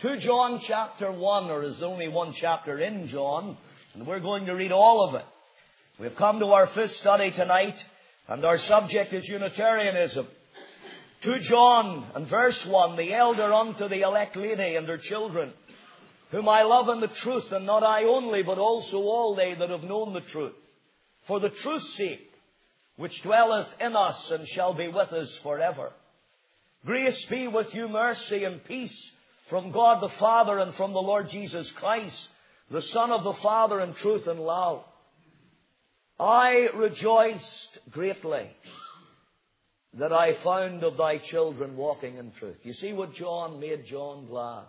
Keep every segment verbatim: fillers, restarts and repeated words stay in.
to John chapter one, or is only one chapter in John, and we're going to read all of it. We've come to our fifth study tonight, and our subject is Unitarianism. To John and verse one, the elder unto the elect lady and her children, whom I love in the truth, and not I only, but also all they that have known the truth, for the truth's sake, which dwelleth in us and shall be with us forever. Grace be with you, mercy and peace from God the Father and from the Lord Jesus Christ, the Son of the Father, in truth and love. I rejoiced greatly that I found of thy children walking in truth. You see what John made John glad?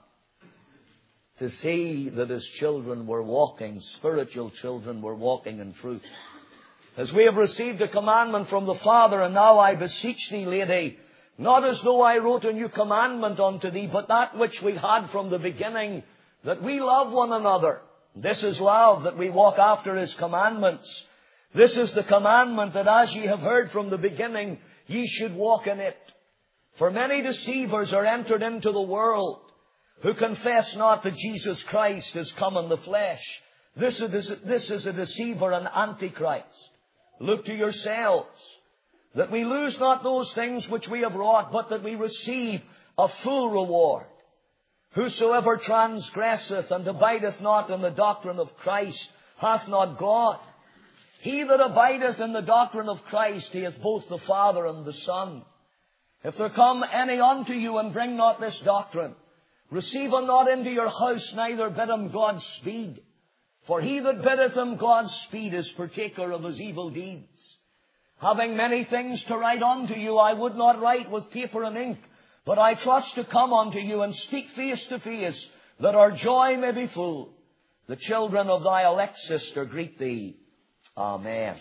To see that his children were walking, spiritual children were walking in truth. As we have received a commandment from the Father, and now I beseech thee, lady, not as though I wrote a new commandment unto thee, but that which we had from the beginning, that we love one another. This is love, that we walk after his commandments. This is the commandment, that as ye have heard from the beginning, ye should walk in it. For many deceivers are entered into the world, who confess not that Jesus Christ is come in the flesh. This is, this is a deceiver and antichrist. Look to yourselves, that we lose not those things which we have wrought, but that we receive a full reward. Whosoever transgresseth and abideth not in the doctrine of Christ hath not God. He that abideth in the doctrine of Christ, he hath both the Father and the Son. If there come any unto you and bring not this doctrine, receive him not into your house, neither bid him Godspeed. For he that biddeth him Godspeed is partaker of his evil deeds. Having many things to write unto you, I would not write with paper and ink, but I trust to come unto you and speak face to face, that our joy may be full. The children of thy elect sister greet thee. Amen.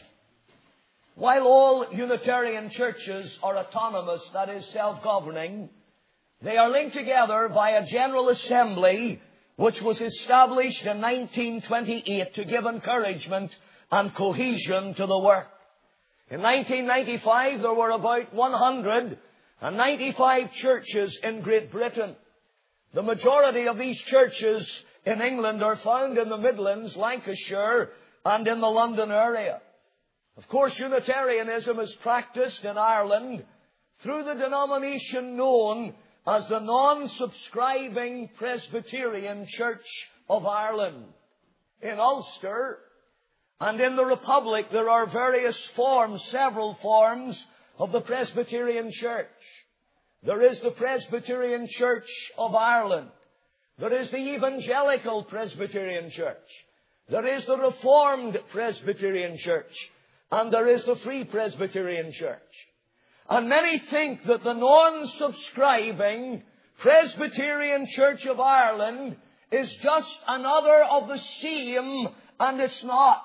While all Unitarian churches are autonomous, that is, self-governing, they are linked together by a General Assembly which was established in nineteen twenty-eight to give encouragement and cohesion to the work. In nineteen ninety-five, there were about one hundred ninety-five churches in Great Britain. The majority of these churches in England are found in the Midlands, Lancashire, and in the London area. Of course, Unitarianism is practiced in Ireland through the denomination known as the Non-Subscribing Presbyterian Church of Ireland. In Ulster and in the Republic, there are various forms, several forms of the Presbyterian Church. There is the Presbyterian Church of Ireland. There is the Evangelical Presbyterian Church. There is the Reformed Presbyterian Church. And there is the Free Presbyterian Church. And many think that the non-subscribing Presbyterian Church of Ireland is just another of the same, and it's not.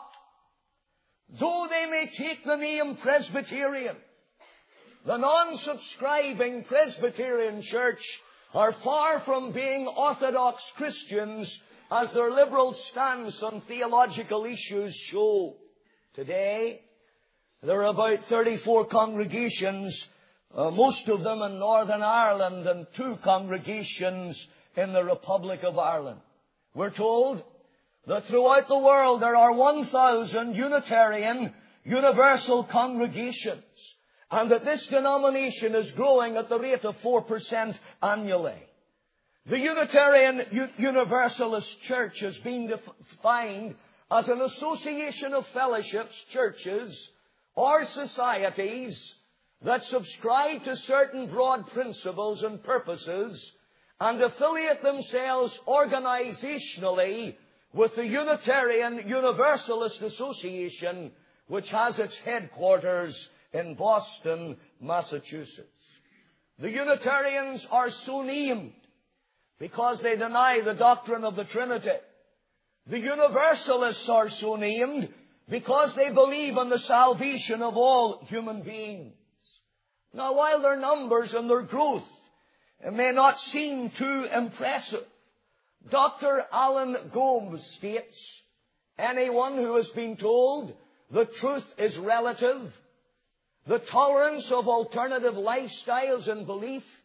Though they may take the name Presbyterian, the non-subscribing Presbyterian Church are far from being Orthodox Christians, as their liberal stance on theological issues show. Today, there are about thirty-four congregations, uh, most of them in Northern Ireland, and two congregations in the Republic of Ireland. We're told that throughout the world there are one thousand Unitarian universal congregations, and that this denomination is growing at the rate of four percent annually. The Unitarian U- Universalist Church has been defined as an association of fellowships, churches, or societies that subscribe to certain broad principles and purposes and affiliate themselves organizationally with the Unitarian Universalist Association, which has its headquarters in Boston, Massachusetts. The Unitarians are so named because they deny the doctrine of the Trinity. The Universalists are so named because they believe in the salvation of all human beings. Now, while their numbers and their growth may not seem too impressive, Doctor Alan Gomes states, anyone who has been told the truth is relative, the tolerance of alternative lifestyles and belief,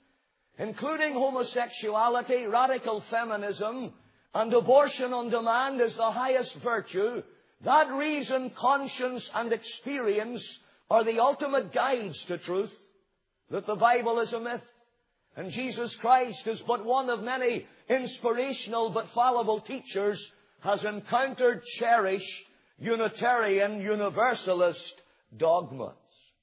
including homosexuality, radical feminism, and abortion on demand as the highest virtue, that reason, conscience, and experience are the ultimate guides to truth, that the Bible is a myth, and Jesus Christ is but one of many inspirational but fallible teachers, has encountered cherished Unitarian Universalist dogmas.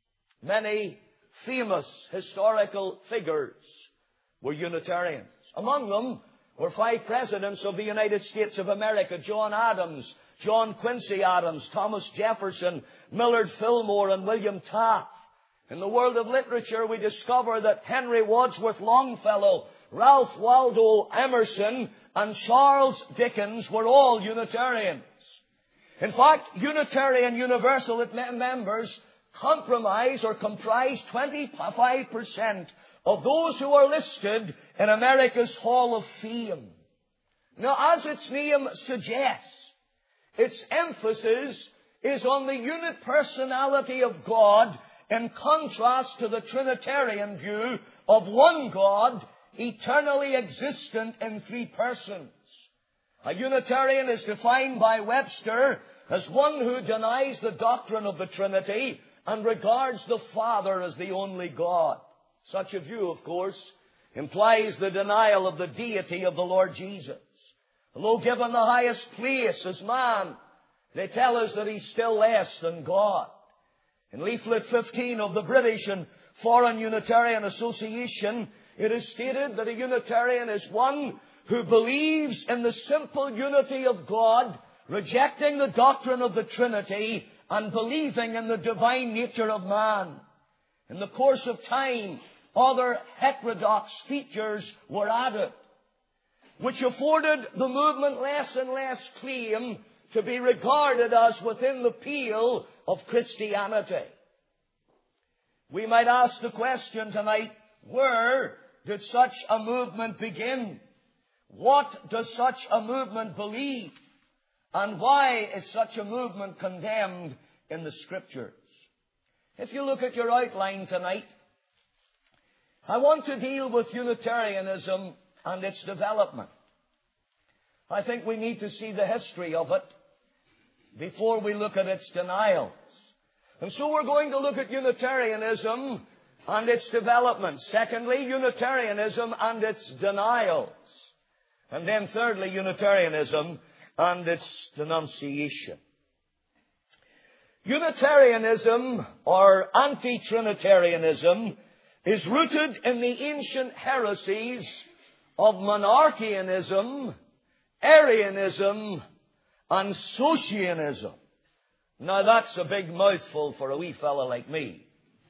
Many famous historical figures were Unitarians. Among them were five presidents of the United States of America: John Adams, John Quincy Adams, Thomas Jefferson, Millard Fillmore, and William Taft. In the world of literature, we discover that Henry Wadsworth Longfellow, Ralph Waldo Emerson, and Charles Dickens were all Unitarians. In fact, Unitarian Universalist members compromise or comprise twenty-five percent of those who are listed in America's Hall of Fame. Now, as its name suggests, its emphasis is on the unit personality of God in contrast to the Trinitarian view of one God, eternally existent in three persons. A Unitarian is defined by Webster as one who denies the doctrine of the Trinity and regards the Father as the only God. Such a view, of course, implies the denial of the deity of the Lord Jesus. Although given the highest place as man, they tell us that he's still less than God. In leaflet fifteen of the British and Foreign Unitarian Association, it is stated that a Unitarian is one who believes in the simple unity of God, rejecting the doctrine of the Trinity, and believing in the divine nature of man. In the course of time, other heterodox features were added, which afforded the movement less and less claim to be regarded as within the pale of Christianity. We might ask the question tonight, where did such a movement begin? What does such a movement believe? And why is such a movement condemned in the Scriptures? If you look at your outline tonight, I want to deal with Unitarianism and its development. I think we need to see the history of it before we look at its denials. And so we're going to look at Unitarianism and its development. Secondly, Unitarianism and its denials. And then thirdly, Unitarianism and its denunciation. Unitarianism, or anti-Trinitarianism, is rooted in the ancient heresies of monarchianism, Arianism, and Socianism. Now that's a big mouthful for a wee fella like me.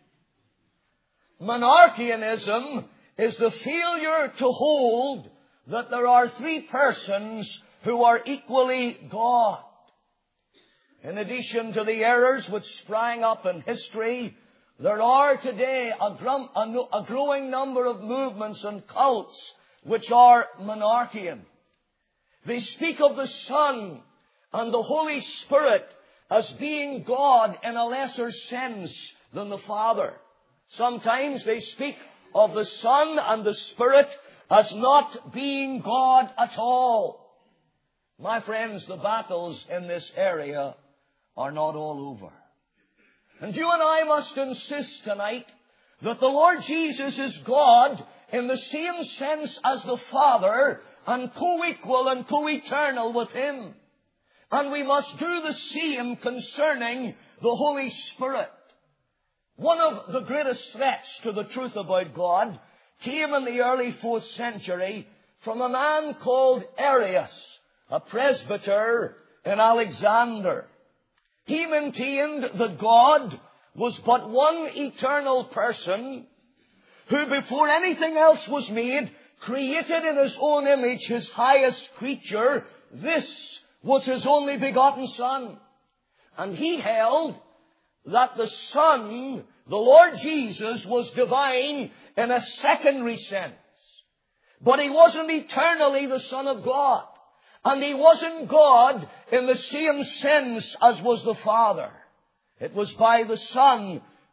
Monarchianism is the failure to hold that there are three persons who are equally God. In addition to the errors which sprang up in history, there are today a, grum, a, no, a growing number of movements and cults which are monarchian. They speak of the Son and the Holy Spirit as being God in a lesser sense than the Father. Sometimes they speak of the Son and the Spirit as not being God at all. My friends, the battles in this area are not all over. And you and I must insist tonight that the Lord Jesus is God in the same sense as the Father, and co-equal and co-eternal with Him. And we must do the same concerning the Holy Spirit. One of the greatest threats to the truth about God came in the early fourth century from a man called Arius, a presbyter in Alexander. He maintained that God was but one eternal person who, before anything else was made, created in His own image His highest creature. This was His only begotten Son. And he held that the Son, the Lord Jesus, was divine in a secondary sense. But He wasn't eternally the Son of God. And He wasn't God in the same sense as was the Father. It was by the Son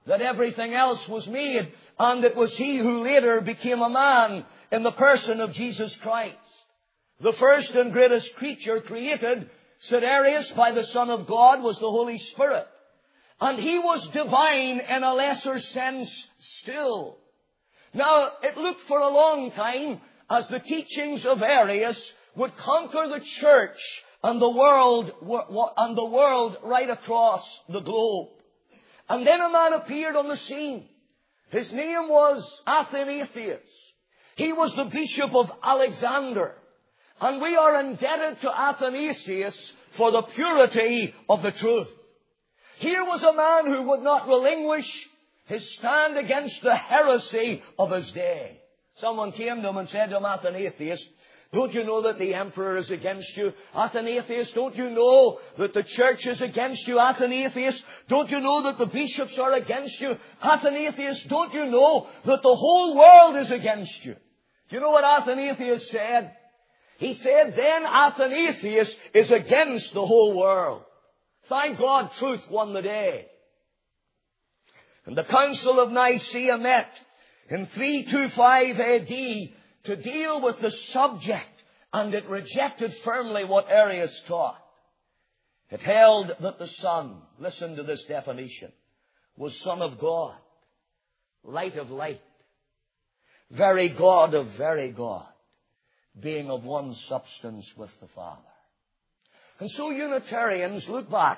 that everything else was made, and it was He who later became a man in the person of Jesus Christ. The first and greatest creature created, said Arius, by the Son of God was the Holy Spirit. And He was divine in a lesser sense still. Now, it looked for a long time as the teachings of Arius would conquer the church and the world, and the world right across the globe. And then a man appeared on the scene. His name was Athanasius. He was the Bishop of Alexander. And we are indebted to Athanasius for the purity of the truth. Here was a man who would not relinquish his stand against the heresy of his day. Someone came to him and said to him, Athanasius, don't you know that the emperor is against you? Athanasius, don't you know that the church is against you? Athanasius, don't you know that the bishops are against you? Athanasius, don't you know that the whole world is against you? Do you know what Athanasius said? He said, then Athanasius is against the whole world. Thank God truth won the day. And the Council of Nicaea met in three twenty-five A D to deal with the subject, and it rejected firmly what Arius taught. It held that the Son, listen to this definition, was Son of God, light of light, very God of very God, being of one substance with the Father. And so Unitarians look back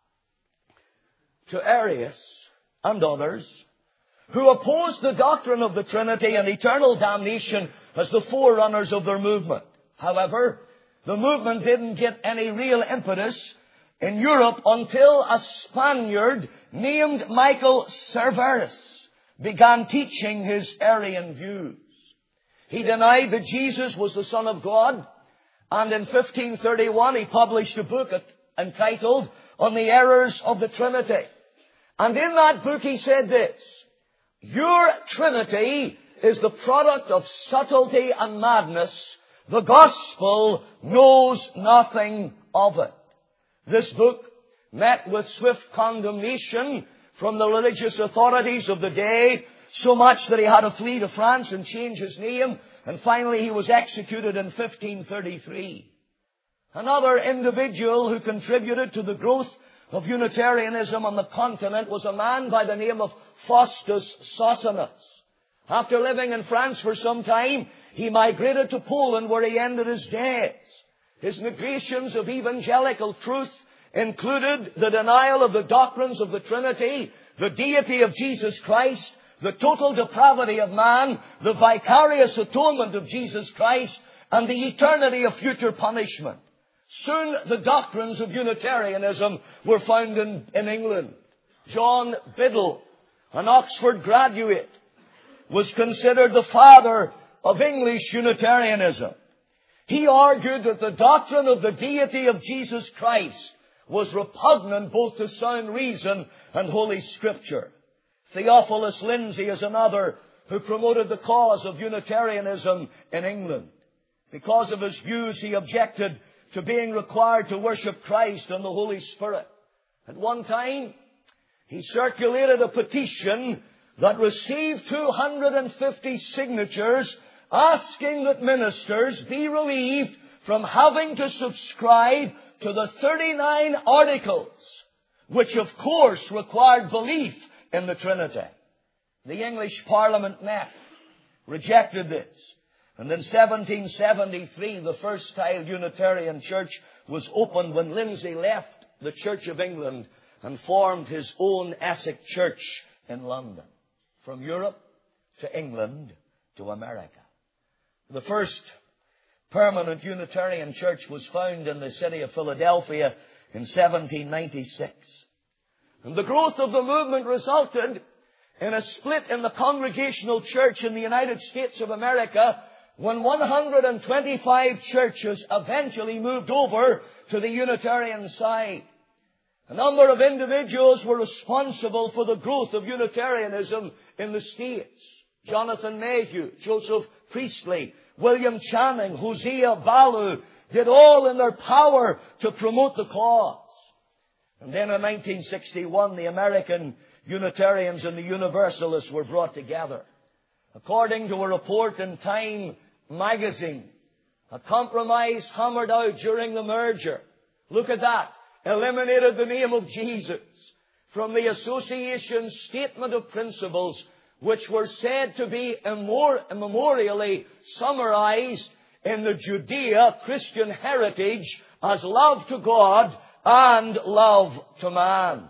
to Arius and others who opposed the doctrine of the Trinity and eternal damnation as the forerunners of their movement. However, the movement didn't get any real impetus in Europe until a Spaniard named Michael Cerveris began teaching his Arian views. He denied that Jesus was the Son of God, and in fifteen thirty-one he published a book entitled On the Errors of the Trinity. And in that book he said this, your Trinity is the product of subtlety and madness. The gospel knows nothing of it. This book met with swift condemnation from the religious authorities of the day, so much that he had to flee to France and change his name, and finally he was executed in fifteen thirty-three. Another individual who contributed to the growth of Unitarianism on the continent was a man by the name of Faustus Socinus. After living in France for some time, he migrated to Poland, where he ended his days. His negations of evangelical truth included the denial of the doctrines of the Trinity, the deity of Jesus Christ, the total depravity of man, the vicarious atonement of Jesus Christ, and the eternity of future punishment. Soon the doctrines of Unitarianism were found in, in England. John Biddle, an Oxford graduate, was considered the father of English Unitarianism. He argued that the doctrine of the deity of Jesus Christ was repugnant both to sound reason and Holy Scripture. Theophilus Lindsay is another who promoted the cause of Unitarianism in England. Because of his views, he objected to being required to worship Christ and the Holy Spirit. At one time, he circulated a petition that received two hundred fifty signatures asking that ministers be relieved from having to subscribe to the thirty-nine articles, which of course required belief in the Trinity. The English Parliament met, rejected this. And in seventeen seventy-three, the first style Unitarian church was opened when Lindsay left the Church of England and formed his own Essex Church in London. From Europe to England to America. The first permanent Unitarian church was found in the city of Philadelphia in seventeen ninety-six. And the growth of the movement resulted in a split in the Congregational Church in the United States of America, when one hundred twenty-five churches eventually moved over to the Unitarian side. A number of individuals were responsible for the growth of Unitarianism in the States. Jonathan Mayhew, Joseph Priestley, William Channing, Hosea Ballou did all in their power to promote the cause. And then in nineteen sixty-one, the American Unitarians and the Universalists were brought together. According to a report in Time magazine, a compromise hammered out during the merger. Look at that. Eliminated the name of Jesus from the association's statement of principles, which were said to be immemorially summarized in the Judeo-Christian heritage as love to God and love to man.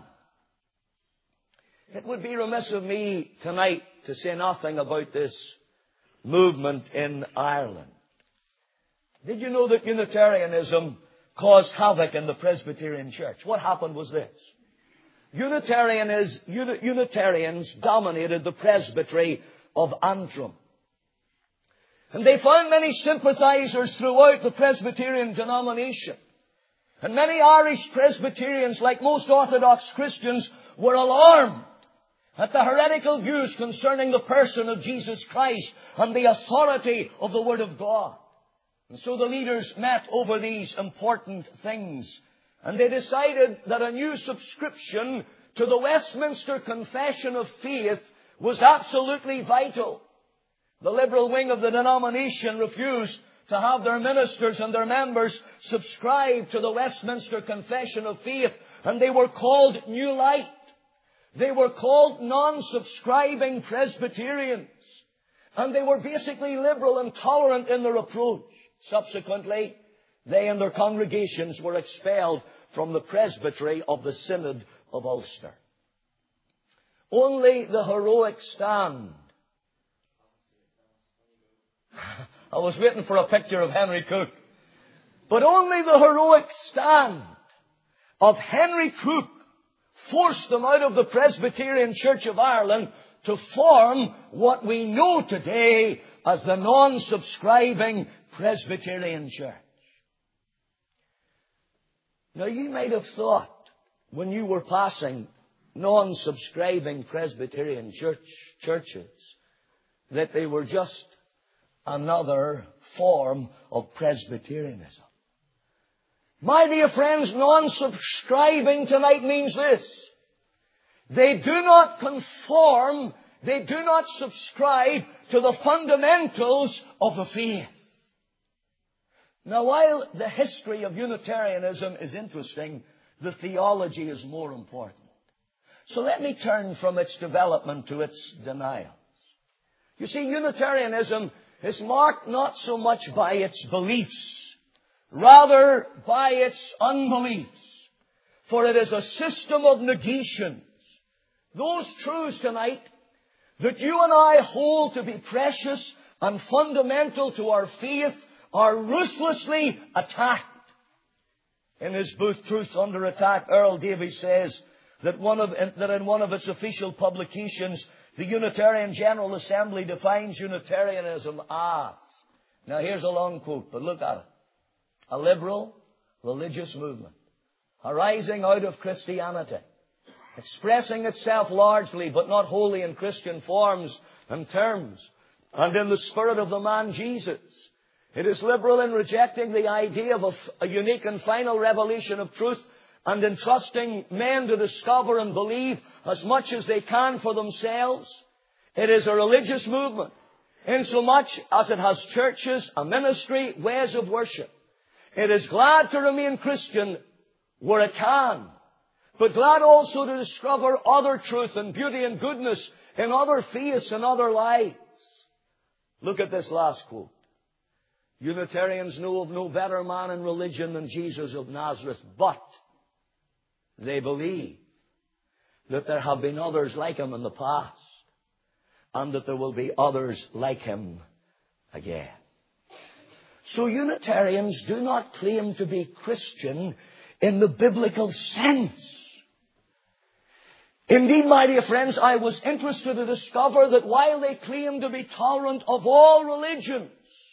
It would be remiss of me tonight to say nothing about this movement in Ireland. Did you know that Unitarianism caused havoc in the Presbyterian Church? What happened was this. Unitarians, Unitarians dominated the presbytery of Antrim. And they found many sympathizers throughout the Presbyterian denomination. And many Irish Presbyterians, like most Orthodox Christians, were alarmed at the heretical views concerning the person of Jesus Christ and the authority of the Word of God. And so the leaders met over these important things. And they decided that a new subscription to the Westminster Confession of Faith was absolutely vital. The liberal wing of the denomination refused to have their ministers and their members subscribe to the Westminster Confession of Faith, and they were called New Light. They were called non-subscribing Presbyterians, and they were basically liberal and tolerant in their approach. Subsequently, they and their congregations were expelled from the presbytery of the Synod of Ulster. Only the heroic stand. I was waiting for a picture of Henry Cook. But only the heroic stand of Henry Cook forced them out of the Presbyterian Church of Ireland to form what we know today as the non-subscribing Presbyterian Church. Now, you might have thought when you were passing non-subscribing Presbyterian church, churches that they were just another form of Presbyterianism. My dear friends, non-subscribing tonight means this. They do not conform, they do not subscribe to the fundamentals of the faith. Now, while the history of Unitarianism is interesting, the theology is more important. So let me turn from its development to its denials. You see, Unitarianism is marked not so much by its beliefs, rather by its unbeliefs. For it is a system of negations. Those truths tonight that you and I hold to be precious and fundamental to our faith are ruthlessly attacked. In his book, Truth Under Attack, Earl Davies says that, one of, that in one of its official publications, the Unitarian General Assembly defines Unitarianism as, now here's a long quote, but look at it, a liberal religious movement arising out of Christianity, expressing itself largely but not wholly in Christian forms and terms, and in the spirit of the man Jesus. It is liberal in rejecting the idea of a, a unique and final revelation of truth and entrusting men to discover and believe as much as they can for themselves. It is a religious movement insomuch as it has churches, a ministry, ways of worship. It is glad to remain Christian where it can, but glad also to discover other truth and beauty and goodness in other faiths and other lives. Look at this last quote. Unitarians know of no better man in religion than Jesus of Nazareth, but they believe that there have been others like him in the past and that there will be others like him again. So Unitarians do not claim to be Christian in the biblical sense. Indeed, my dear friends, I was interested to discover that while they claim to be tolerant of all religions,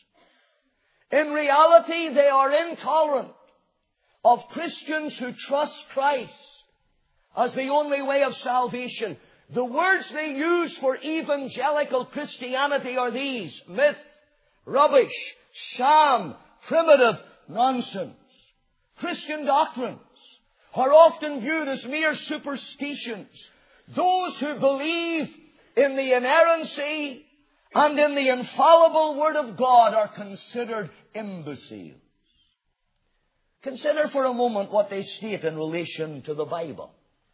in reality they are intolerant of Christians who trust Christ as the only way of salvation. The words they use for evangelical Christianity are these: myth, rubbish, sham, primitive, nonsense. Christian doctrines are often viewed as mere superstitions, those who believe in the inerrancy and in the infallible Word of God are considered imbeciles. Consider for a moment what they state in relation to the Bible.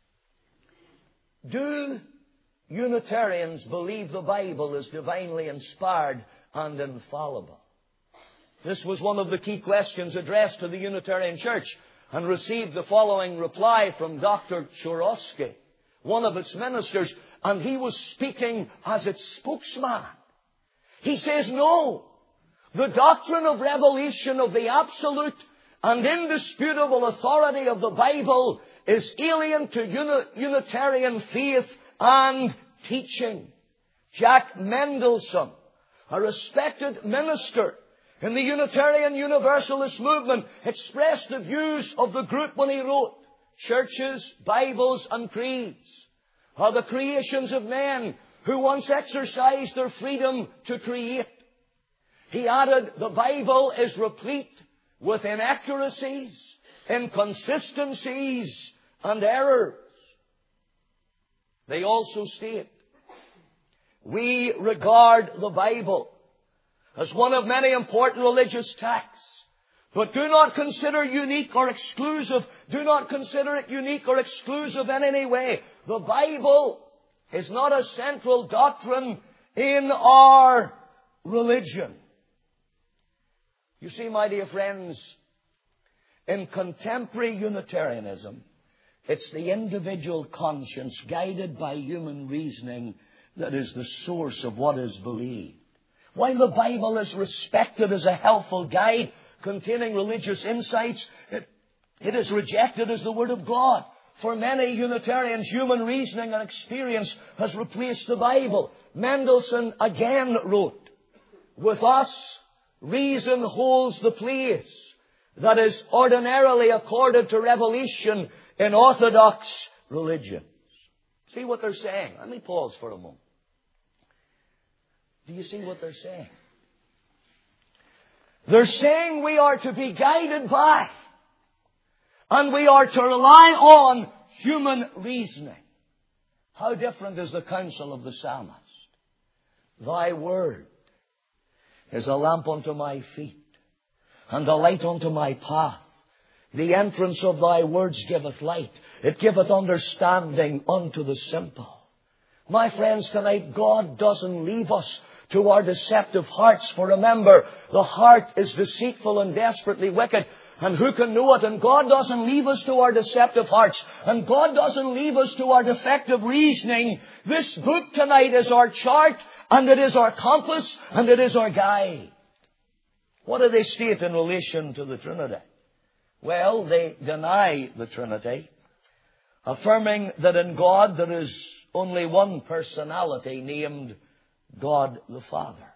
Do Unitarians believe the Bible is divinely inspired and infallible? This was one of the key questions addressed to the Unitarian Church, and received the following reply from Doctor Chorosky, one of its ministers, and he was speaking as its spokesman. He says, no, the doctrine of revelation of the absolute and indisputable authority of the Bible is alien to uni- Unitarian faith and teaching. Jack Mendelson, a respected minister in the Unitarian Universalist movement, expressed the views of the group when he wrote, "Churches, Bibles, and creeds are the creations of men who once exercised their freedom to create." He added, "The Bible is replete with inaccuracies, inconsistencies, and errors." They also state, "We regard the Bible as one of many important religious texts, but do not consider unique or exclusive, do not consider it unique or exclusive in any way. The Bible is not a central doctrine in our religion." You see, my dear friends, in contemporary Unitarianism, it's the individual conscience guided by human reasoning that is the source of what is believed. While the Bible is respected as a helpful guide containing religious insights, it, it is rejected as the Word of God. For many Unitarians, human reasoning and experience has replaced the Bible. Mendelson again wrote, "With us, reason holds the place that is ordinarily accorded to revelation in orthodox religions." See what they're saying? Let me pause for a moment. Do you see what they're saying? They're saying we are to be guided by and we are to rely on human reasoning. How different is the counsel of the psalmist? "Thy word is a lamp unto my feet and a light unto my path. The entrance of thy words giveth light. It giveth understanding unto the simple." My friends, tonight, God doesn't leave us to our deceptive hearts. For remember, the heart is deceitful and desperately wicked, and who can know it? And God doesn't leave us to our deceptive hearts, and God doesn't leave us to our defective reasoning. This book tonight is our chart, and it is our compass, and it is our guide. What do they state in relation to the Trinity? Well, they deny the Trinity, affirming that in God there is only one personality named God the Father.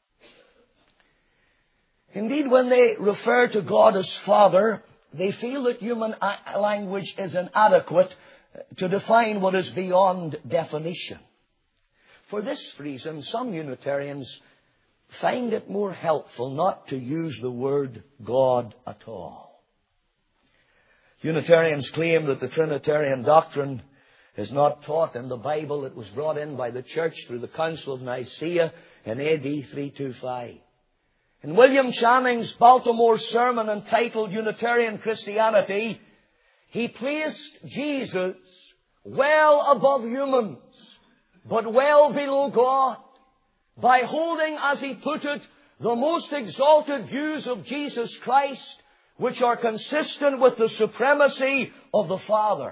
Indeed, when they refer to God as Father, they feel that human language is inadequate to define what is beyond definition. For this reason, some Unitarians find it more helpful not to use the word God at all. Unitarians claim that the Trinitarian doctrine is not taught in the Bible. It was brought in by the Church through the Council of Nicaea in A D three twenty-five. In William Channing's Baltimore sermon entitled Unitarian Christianity, he placed Jesus well above humans, but well below God, by holding, as he put it, the most exalted views of Jesus Christ, which are consistent with the supremacy of the Father.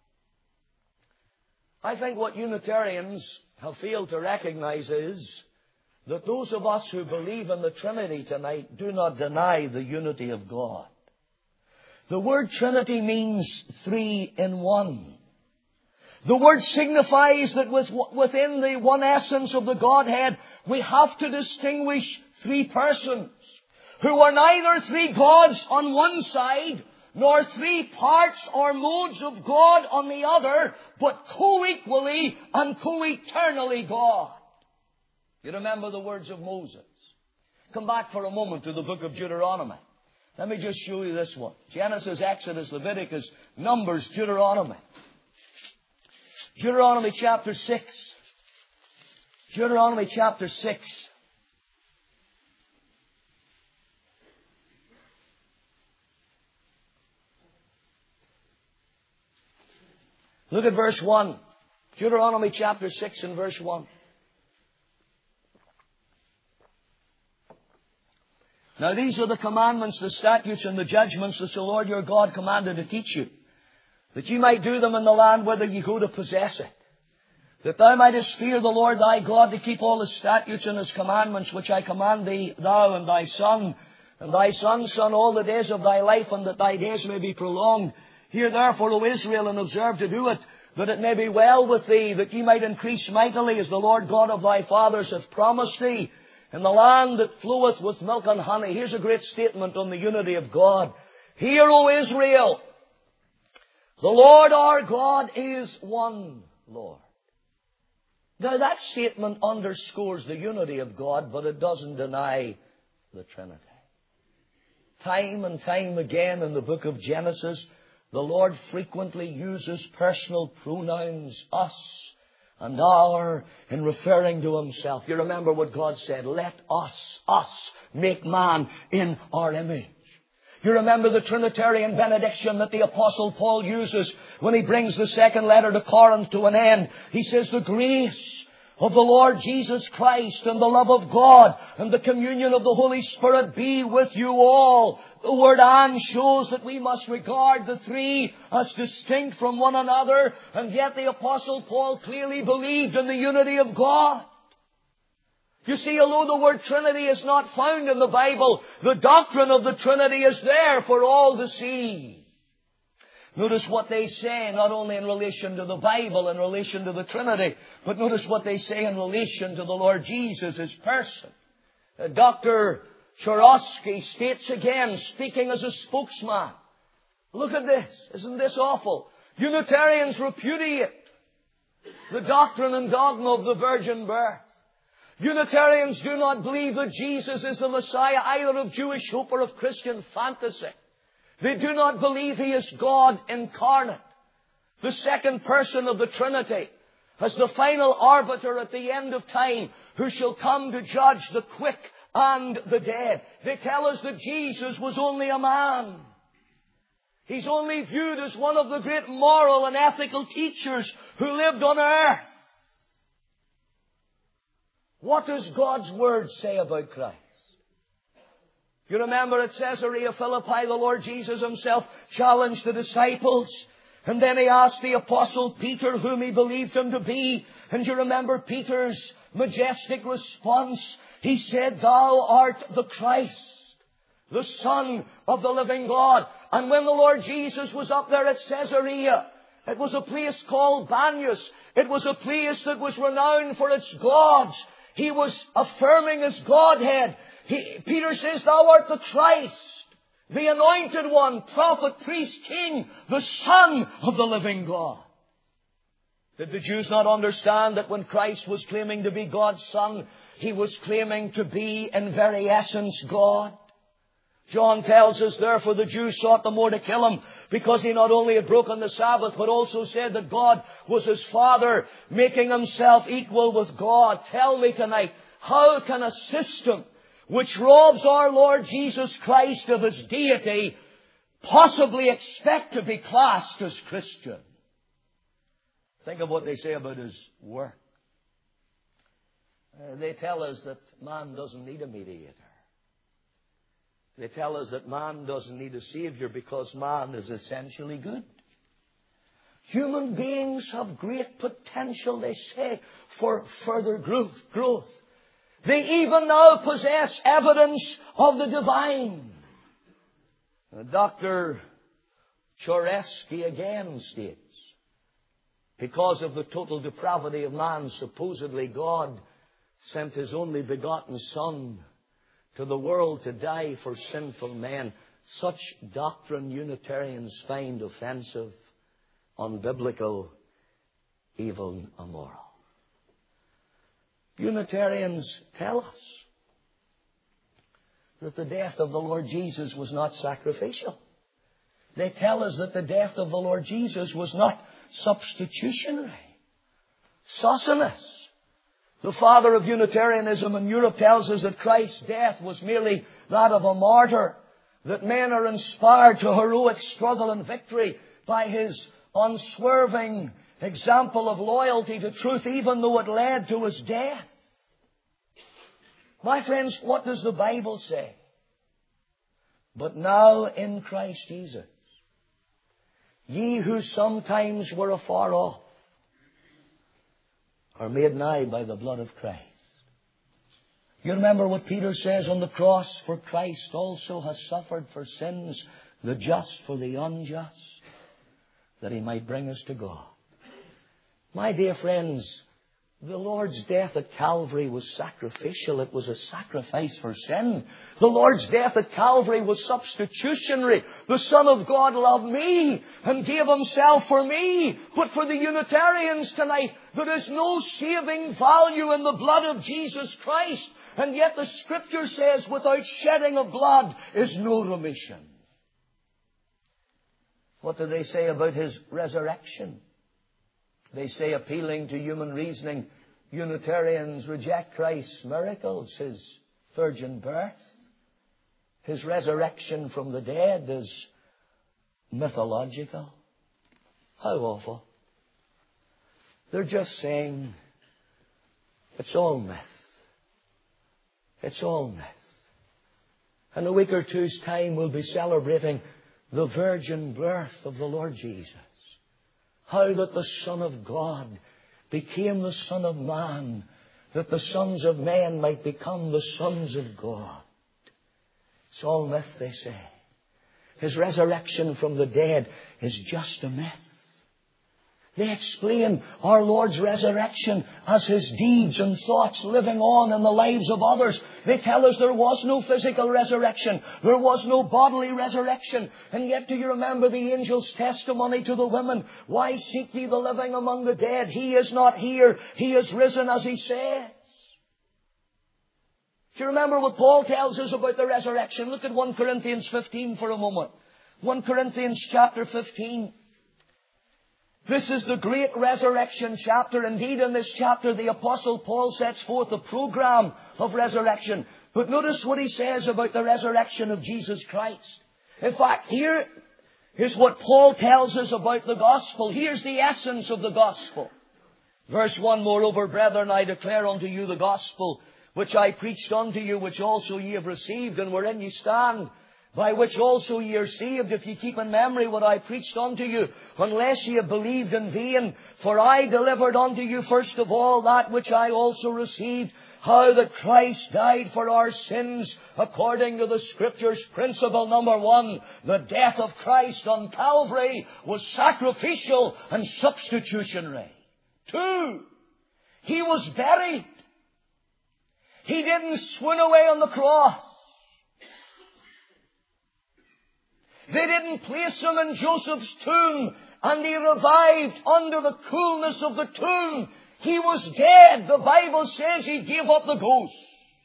I think what Unitarians have failed to recognize is that those of us who believe in the Trinity tonight do not deny the unity of God. The word Trinity means three in one. The word signifies that within the one essence of the Godhead, we have to distinguish three persons who are neither three gods on one side, nor three parts or modes of God on the other, but co-equally and co-eternally God. You remember the words of Moses. Come back for a moment to the book of Deuteronomy. Let me just show you this one. Genesis, Exodus, Leviticus, Numbers, Deuteronomy. Deuteronomy chapter six. Deuteronomy chapter six. Look at verse one. Deuteronomy chapter six and verse one. Now these are the commandments, the statutes, and the judgments which the Lord your God commanded to teach you, that you might do them in the land whither you go to possess it, that thou mightest fear the Lord thy God, to keep all His statutes and His commandments, which I command thee, thou and thy son, and thy son's son, all the days of thy life, and that thy days may be prolonged. Hear therefore, O Israel, and observe to do it, that it may be well with thee, that ye might increase mightily, as the Lord God of thy fathers hath promised thee, in the land that floweth with milk and honey. Here's a great statement on the unity of God. Hear, O Israel, the Lord our God is one Lord. Now that statement underscores the unity of God, but it doesn't deny the Trinity. Time and time again in the book of Genesis, the Lord frequently uses personal pronouns, us and our, in referring to Himself. You remember what God said, let us, us, make man in our image. You remember the Trinitarian benediction that the Apostle Paul uses when he brings the second letter to Corinth to an end. He says, the grace of the Lord Jesus Christ and the love of God and the communion of the Holy Spirit be with you all. The word and shows that we must regard the three as distinct from one another, and yet the Apostle Paul clearly believed in the unity of God. You see, although the word Trinity is not found in the Bible, the doctrine of the Trinity is there for all to see. Notice what they say, not only in relation to the Bible, in relation to the Trinity, but notice what they say in relation to the Lord Jesus, His person. Uh, Doctor Chorosky states again, speaking as a spokesman, look at this. Isn't this awful? Unitarians repudiate the doctrine and dogma of the virgin birth. Unitarians do not believe that Jesus is the Messiah, either of Jewish hope or of Christian fantasy. They do not believe He is God incarnate, the second person of the Trinity, as the final arbiter at the end of time, who shall come to judge the quick and the dead. They tell us that Jesus was only a man. He's only viewed as one of the great moral and ethical teachers who lived on earth. What does God's Word say about Christ? You remember at Caesarea Philippi, the Lord Jesus Himself challenged the disciples. And then He asked the Apostle Peter whom he believed Him to be. And you remember Peter's majestic response. He said, thou art the Christ, the Son of the living God. And when the Lord Jesus was up there at Caesarea, it was a place called Banias. It was a place that was renowned for its gods. He was affirming His Godhead. He, Peter says, thou art the Christ, the anointed one, prophet, priest, king, the Son of the living God. Did the Jews not understand that when Christ was claiming to be God's Son, He was claiming to be in very essence God? John tells us, therefore the Jews sought the more to kill Him, because He not only had broken the Sabbath, but also said that God was His Father, making Himself equal with God. Tell me tonight, how can a system which robs our Lord Jesus Christ of His deity possibly expect to be classed as Christian? Think of what they say about His work. Uh, they tell us that man doesn't need a mediator. They tell us that man doesn't need a Savior because man is essentially good. Human beings have great potential, they say, for further growth. growth. They even now possess evidence of the divine. Uh, Doctor Chorosky again states, because of the total depravity of man, supposedly God sent His only begotten Son to the world to die for sinful men. Such doctrine Unitarians find offensive, unbiblical, even immoral. Unitarians tell us that the death of the Lord Jesus was not sacrificial. They tell us that the death of the Lord Jesus was not substitutionary. Socinus, the father of Unitarianism in Europe, tells us that Christ's death was merely that of a martyr, that men are inspired to heroic struggle and victory by his unswerving example of loyalty to truth, even though it led to his death. My friends, what does the Bible say? But now in Christ Jesus, ye who sometimes were afar off are made nigh by the blood of Christ. You remember what Peter says on the cross, for Christ also has suffered for sins, the just for the unjust, that he might bring us to God. My dear friends, the Lord's death at Calvary was sacrificial. It was a sacrifice for sin. The Lord's death at Calvary was substitutionary. The Son of God loved me and gave himself for me. But for the Unitarians tonight, there is no saving value in the blood of Jesus Christ. And yet the Scripture says, without shedding of blood is no remission. What do they say about his resurrection? They say, appealing to human reasoning, Unitarians reject Christ's miracles, his virgin birth. His resurrection from the dead is mythological. How awful. They're just saying, it's all myth. It's all myth. In a week or two's time, we'll be celebrating the virgin birth of the Lord Jesus. How that the Son of God became the Son of Man, that the sons of men might become the sons of God. It's all myth, they say. His resurrection from the dead is just a myth. They explain our Lord's resurrection as his deeds and thoughts living on in the lives of others. They tell us there was no physical resurrection. There was no bodily resurrection. And yet do you remember the angel's testimony to the women? Why seek ye the living among the dead? He is not here. He is risen, as he says. Do you remember what Paul tells us about the resurrection? Look at First Corinthians fifteen for a moment. First Corinthians chapter fifteen. This is the great resurrection chapter. Indeed, in this chapter, the Apostle Paul sets forth a program of resurrection. But notice what he says about the resurrection of Jesus Christ. In fact, here is what Paul tells us about the gospel. Here's the essence of the gospel. Verse one, moreover, brethren, I declare unto you the gospel, which I preached unto you, which also ye have received, and wherein ye stand, by which also ye are saved, if ye keep in memory what I preached unto you, unless ye have believed in vain. For I delivered unto you first of all that which I also received, how that Christ died for our sins, according to the Scriptures. Principle number one, the death of Christ on Calvary was sacrificial and substitutionary. Two, he was buried. He didn't swoon away on the cross. They didn't place him in Joseph's tomb and he revived under the coolness of the tomb. He was dead. The Bible says he gave up the ghost.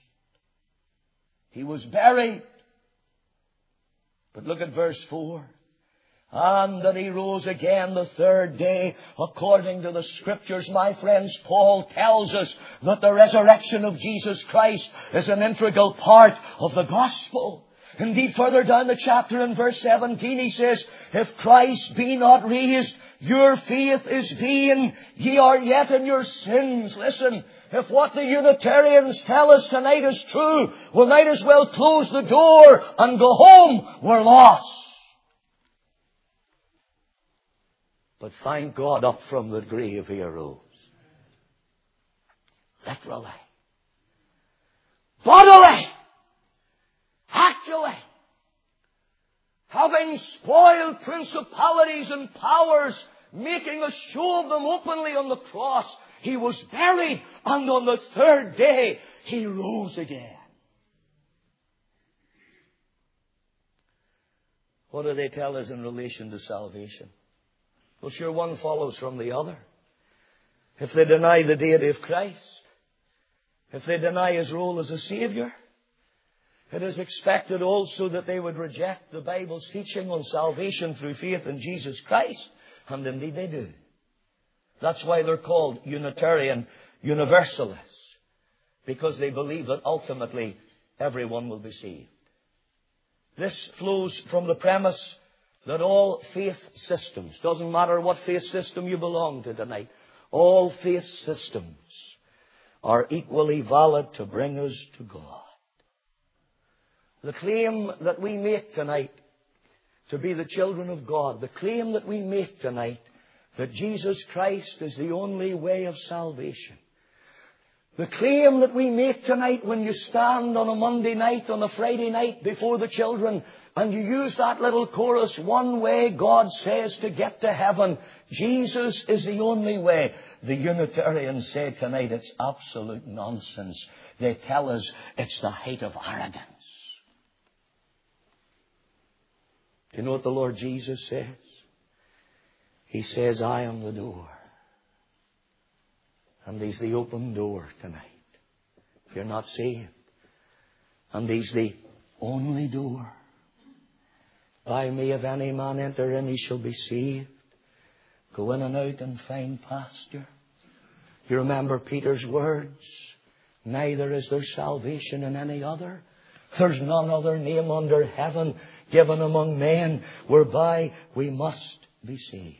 He was buried. But look at verse four. And that he rose again the third day, according to the Scriptures. My friends, Paul tells us that the resurrection of Jesus Christ is an integral part of the gospel. Indeed, further down the chapter in verse seventeen, he says, if Christ be not raised, your faith is vain. Ye are yet in your sins. Listen, if what the Unitarians tell us tonight is true, we might as well close the door and go home. We're lost. But thank God, up from the grave he arose. Literally. Bodily. Actually. Having spoiled principalities and powers, making a show of them openly on the cross, he was buried, and on the third day he rose again. What do they tell us in relation to salvation? Well, sure, one follows from the other. If they deny the deity of Christ, if they deny his role as a Savior, it is expected also that they would reject the Bible's teaching on salvation through faith in Jesus Christ. And indeed they do. That's why they're called Unitarian Universalists. Because they believe that ultimately everyone will be saved. This flows from the premise that all faith systems, doesn't matter what faith system you belong to tonight, all faith systems are equally valid to bring us to God. The claim that we make tonight to be the children of God, the claim that we make tonight that Jesus Christ is the only way of salvation, the claim that we make tonight when you stand on a Monday night, on a Friday night before the children, and you use that little chorus, one way God says to get to heaven, Jesus is the only way. The Unitarians say tonight it's absolute nonsense. They tell us it's the height of arrogance. Do you know what the Lord Jesus says? He says, I am the door. And He's the open door tonight. If you're not saved. And He's the only door. By me, if any man enter in, he shall be saved. Go in and out and find pasture. You remember Peter's words? Neither is there salvation in any other. There's none other name under heaven given among men whereby we must be saved.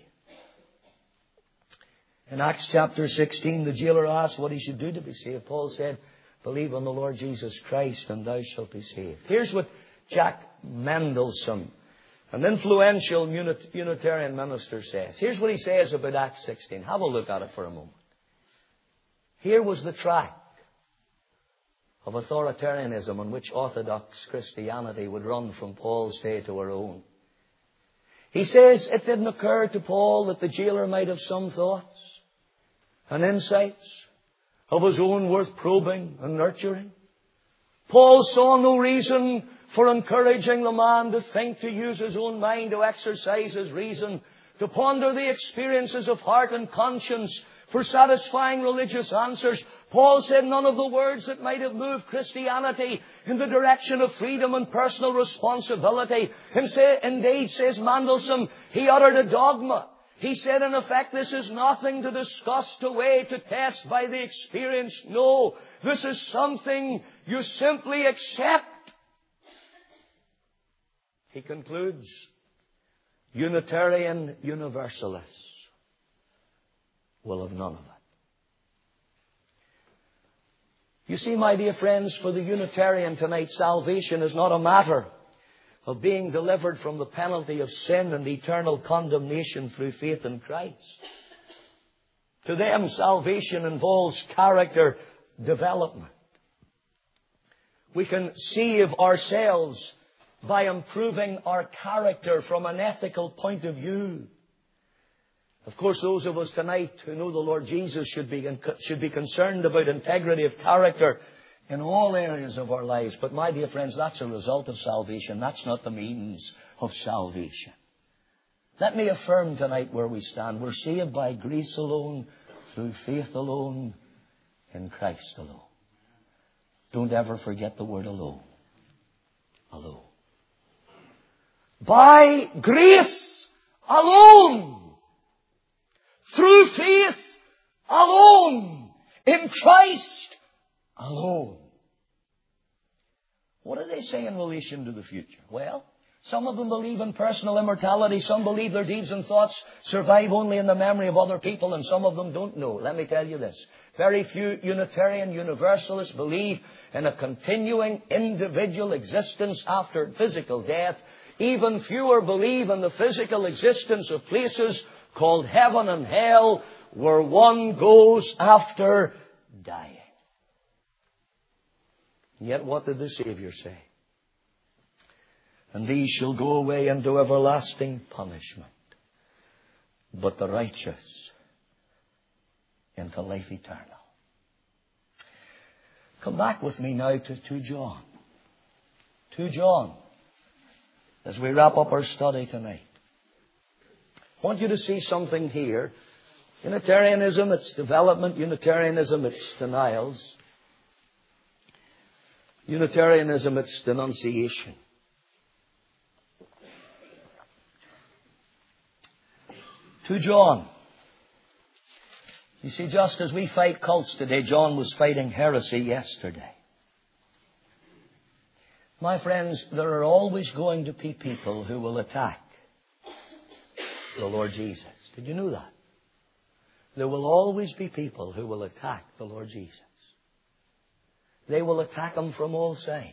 In Acts chapter sixteen, the jailer asked what he should do to be saved. Paul said, believe on the Lord Jesus Christ and thou shalt be saved. Here's what Jack Mendelson, an influential Unitarian minister, says. Here's what he says about Acts sixteen. Have a look at it for a moment. Here was the track of authoritarianism on which Orthodox Christianity would run from Paul's day to our own. He says it didn't occur to Paul that the jailer might have some thoughts and insights of his own worth probing and nurturing. Paul saw no reason for encouraging the man to think, to use his own mind, to exercise his reason, to ponder the experiences of heart and conscience for satisfying religious answers. Paul said none of the words that might have moved Christianity in the direction of freedom and personal responsibility. And say, indeed, says Mandelson, he uttered a dogma. He said, in effect, this is nothing to discuss, to weigh, to test by the experience. No, this is something you simply accept. He concludes, Unitarian Universalists will have none of it. You see, my dear friends, for the Unitarian tonight, salvation is not a matter of being delivered from the penalty of sin and eternal condemnation through faith in Christ. To them, salvation involves character development. We can save ourselves by improving our character from an ethical point of view. Of course, those of us tonight who know the Lord Jesus should be, should be concerned about integrity of character in all areas of our lives. But my dear friends, that's a result of salvation. That's not the means of salvation. Let me affirm tonight where we stand. We're saved by grace alone, through faith alone, in Christ alone. Don't ever forget the word alone. Alone. By grace alone. Through faith alone. In Christ alone. What do they say in relation to the future? Well, some of them believe in personal immortality. Some believe their deeds and thoughts survive only in the memory of other people. And some of them don't know. Let me tell you this. Very few Unitarian Universalists believe in a continuing individual existence after physical death. Even fewer believe in the physical existence of places called heaven and hell, where one goes after dying. Yet what did the Savior say? And these shall go away into everlasting punishment, but the righteous into life eternal. Come back with me now to Second John. Second John. As we wrap up our study tonight. I want you to see something here. Unitarianism, its development. Unitarianism, its denials. Unitarianism, its denunciation. Second John. You see, just as we fight cults today, John was fighting heresy yesterday. My friends, there are always going to be people who will attack the Lord Jesus. Did you know that? There will always be people who will attack the Lord Jesus. They will attack Him from all sides.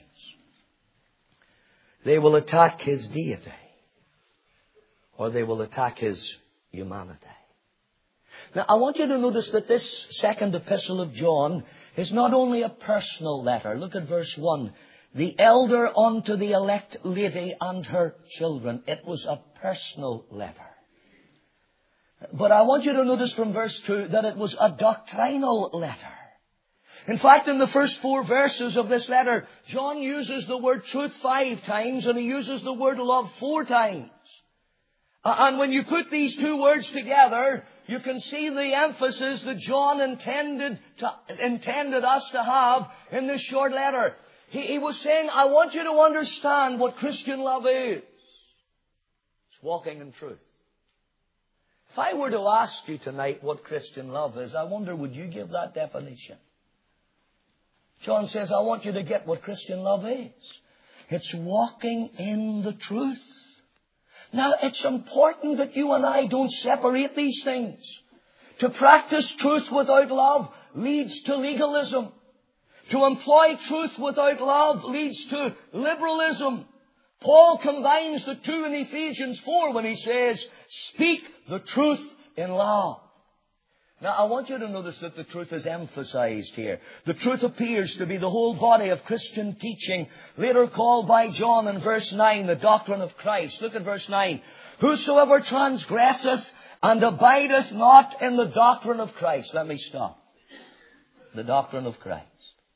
They will attack His deity, or they will attack His humanity. Now, I want you to notice that this second epistle of John is not only a personal letter. Look at verse one. The elder unto the elect lady and her children. It was a personal letter. But I want you to notice from verse two that it was a doctrinal letter. In fact, in the first four verses of this letter, John uses the word truth five times and he uses the word love four times. And when you put these two words together, you can see the emphasis that John intended to, intended us to have in this short letter. He, he was saying, I want you to understand what Christian love is. It's walking in truth. If I were to ask you tonight what Christian love is, I wonder, would you give that definition? John says, I want you to get what Christian love is. It's walking in the truth. Now, it's important that you and I don't separate these things. To practice truth without love leads to legalism. To employ truth without love leads to liberalism. Paul combines the two in Ephesians four when he says, speak the truth in love. Now, I want you to notice that the truth is emphasized here. The truth appears to be the whole body of Christian teaching, later called by John in verse nine, the doctrine of Christ. Look at verse nine. Whosoever transgresseth and abideth not in the doctrine of Christ. Let me stop. The doctrine of Christ.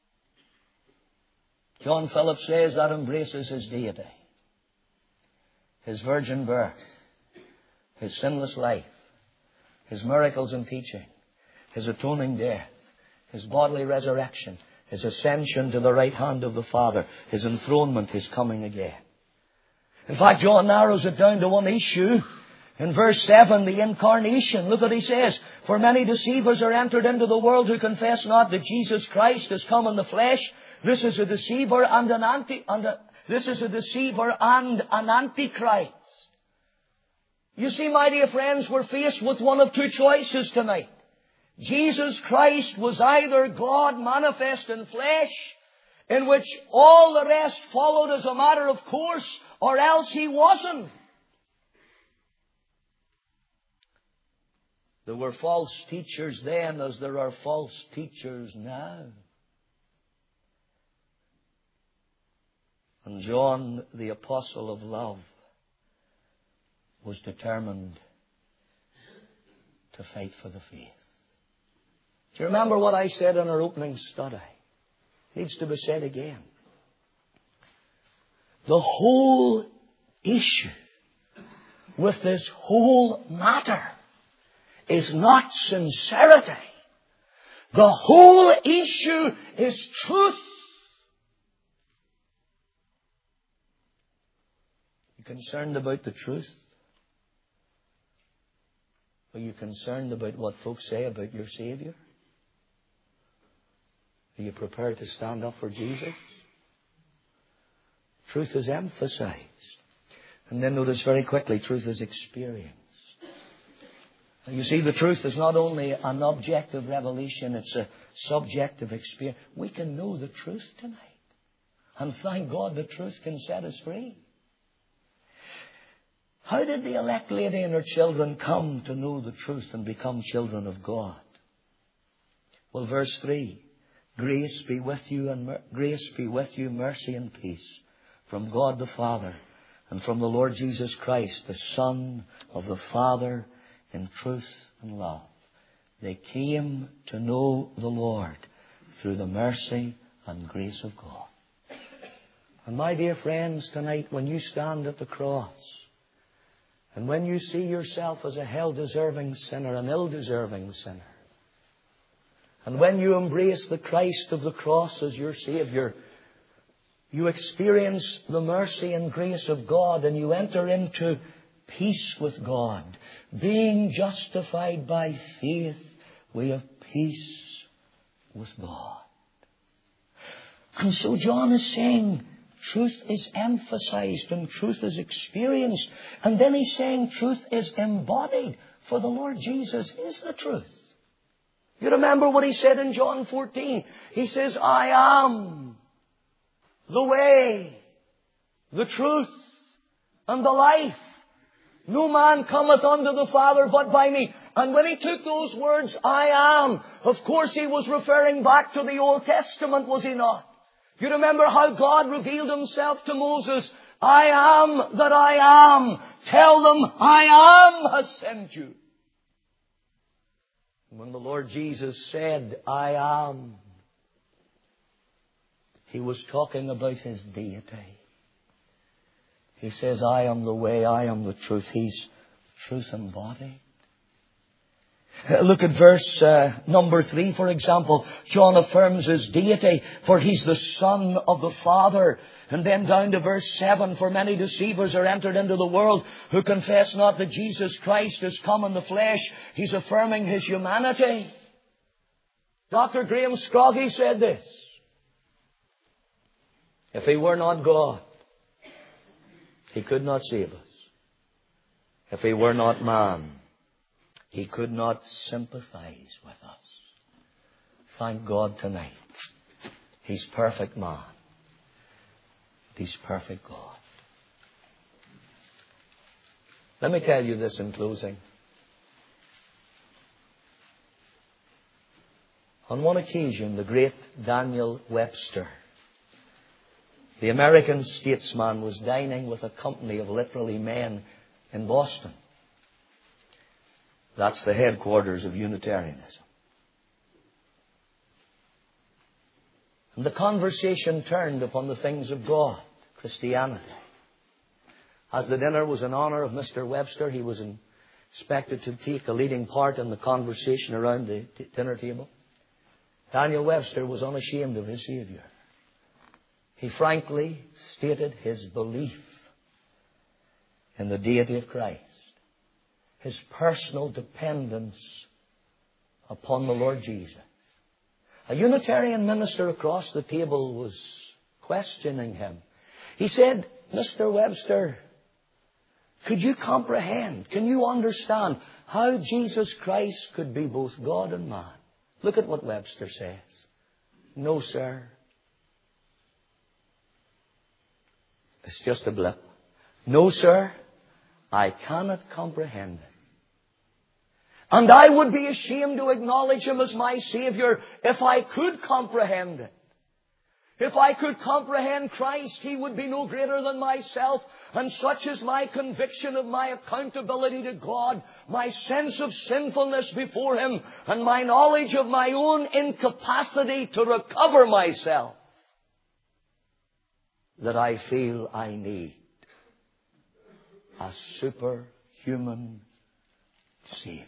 John Phillips says that embraces His deity, His virgin birth, His sinless life, His miracles and teaching, His atoning death, His bodily resurrection, His ascension to the right hand of the Father, His enthronement, His coming again. In fact, John narrows it down to one issue. In verse seven, the incarnation. Look what he says. For many deceivers are entered into the world who confess not that Jesus Christ has come in the flesh. This is a deceiver and an anti, and a, this is a deceiver and an antichrist. You see, my dear friends, we're faced with one of two choices tonight. Jesus Christ was either God manifest in flesh, in which all the rest followed as a matter of course, or else He wasn't. There were false teachers then as there are false teachers now. And John, the apostle of love, was determined to fight for the faith. Do you remember what I said in our opening study? It needs to be said again. The whole issue with this whole matter is not sincerity. The whole issue is truth. You concerned about the truth? Are you concerned about what folks say about your Savior? Are you prepared to stand up for Jesus? Truth is emphasized. And then notice very quickly, truth is experienced. You see, the truth is not only an objective revelation, it's a subjective experience. We can know the truth tonight. And thank God the truth can set us free. How did the elect lady and her children come to know the truth and become children of God? Well, verse three. Grace be with you and mer- grace be with you, mercy and peace from God the Father and from the Lord Jesus Christ, the Son of the Father, in truth and love. They came to know the Lord through the mercy and grace of God. And my dear friends, tonight when you stand at the cross and when you see yourself as a hell-deserving sinner, an ill-deserving sinner, and when you embrace the Christ of the cross as your Savior, you experience the mercy and grace of God and you enter into peace with God, being justified by faith we have peace with God. And so John is saying truth is emphasized and truth is experienced. And then he's saying truth is embodied. For the Lord Jesus is the truth. You remember what he said in John fourteen. He says, I am the way, the truth, and the life. No man cometh unto the Father but by me. And when he took those words, I am, of course he was referring back to the Old Testament, was he not? You remember how God revealed himself to Moses. I am that I am. Tell them I am has sent you. When the Lord Jesus said, I am, he was talking about his deity. He says, I am the way, I am the truth. He's truth embodied. Look at verse uh, number three, for example. John affirms his deity, for he's the Son of the Father. And then down to verse seven, for many deceivers are entered into the world who confess not that Jesus Christ is come in the flesh. He's affirming his humanity. Doctor Graham Scroggie said this. If he were not God, he could not save us. If he were not man, he could not sympathize with us. Thank God tonight. He's perfect man. He's perfect God. Let me tell you this in closing. On one occasion, the great Daniel Webster, the American statesman, was dining with a company of literally men in Boston. That's the headquarters of Unitarianism. And the conversation turned upon the things of God, Christianity. As the dinner was in honor of Mister Webster, he was expected to take a leading part in the conversation around the dinner table. Daniel Webster was unashamed of his Savior. He frankly stated his belief in the deity of Christ, his personal dependence upon the Lord Jesus. A Unitarian minister across the table was questioning him. He said, Mister Webster, could you comprehend, can you understand how Jesus Christ could be both God and man? Look at what Webster says. No, sir. It's just a blip. No, sir, I cannot comprehend it. And I would be ashamed to acknowledge him as my Savior if I could comprehend it. If I could comprehend Christ, he would be no greater than myself. And such is my conviction of my accountability to God, my sense of sinfulness before him, and my knowledge of my own incapacity to recover myself, that I feel I need a superhuman Savior.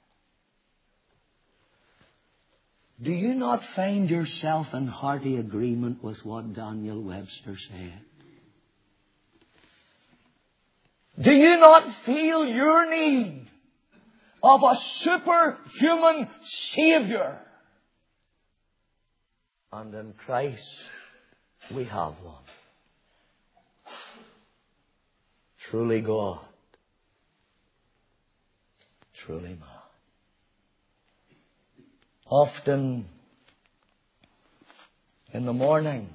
Do you not find yourself in hearty agreement with what Daniel Webster said? Do you not feel your need of a superhuman Savior? And in Christ we have one. Truly God, truly man. Often in the morning,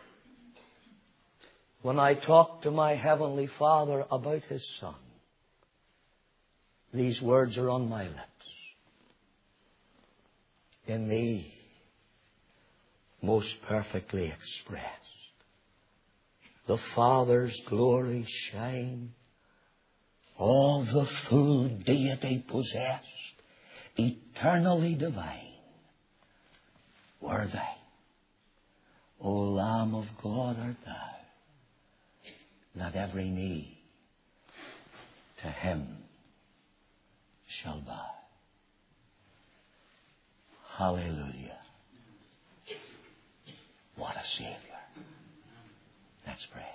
when I talk to my Heavenly Father about His Son, these words are on my lips. In Thee, most perfectly expressed, the Father's glory shine, all the full deity possessed, eternally divine, were Thou, O Lamb of God art Thou, that every knee to Him shall bow. Hallelujah. What a Savior. Let's pray.